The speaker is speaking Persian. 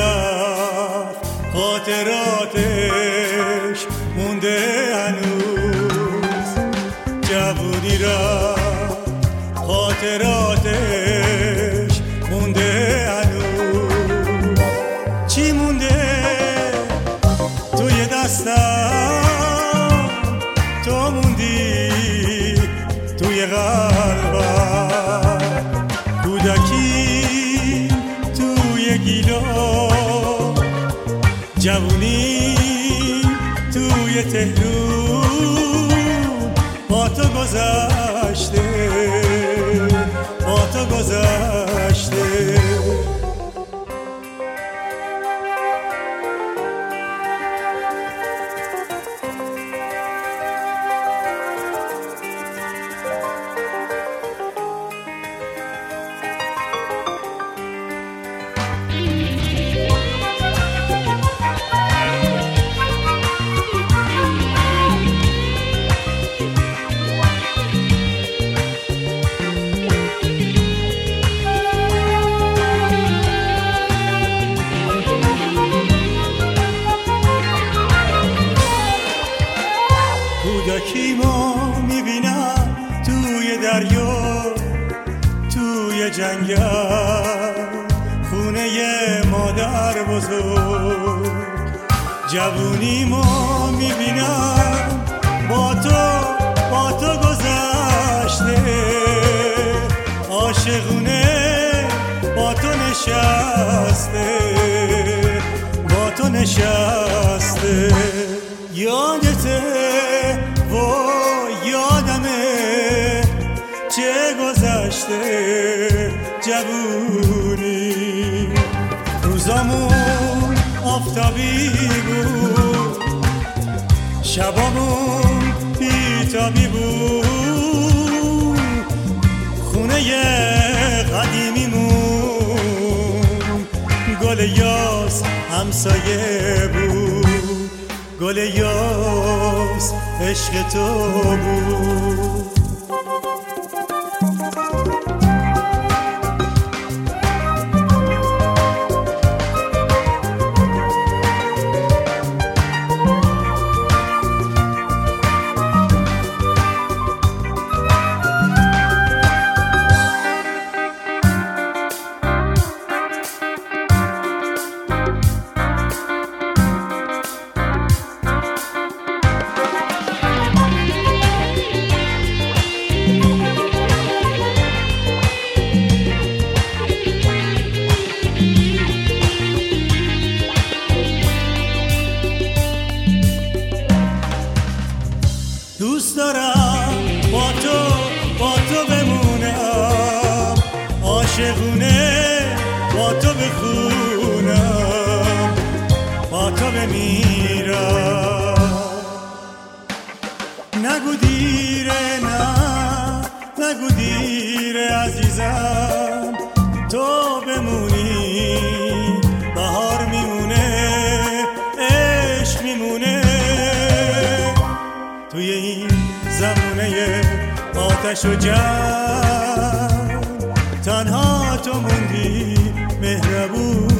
رفت خاطراتش مونده هنوز. جوونی رفت خاطراتش مونده هنوز. چی مونده توی دستم، تو موندی توی قلبم. کودکی توی گیلان، جوونی توی تهرون. با تو گذشته، با تو گذشته. کودکیمو میبینم توی دریا، توی جنگل، خونه مادر بزرگ. جوونیمو میبینم با تو گذشته. عاشقونه با تو نشسته، با تو نشسته. یادته و یادمه چه گذشته جوونی. روزامون آفتابی بود، شبامون بیتابی بود. خونه قدیمیمون گل یاس همسایه بود. گل یاس عشق تو بود. دوست دارم با تو بمونم، عاشقونه با تو بخونم، با تو بمیرم. نگو دیره، نگو دیره عزیزم، تو بمونی بهار میمونه، عشق میمونه. توی این زمونه آتش و جنگ تنها تو موندی مهربون.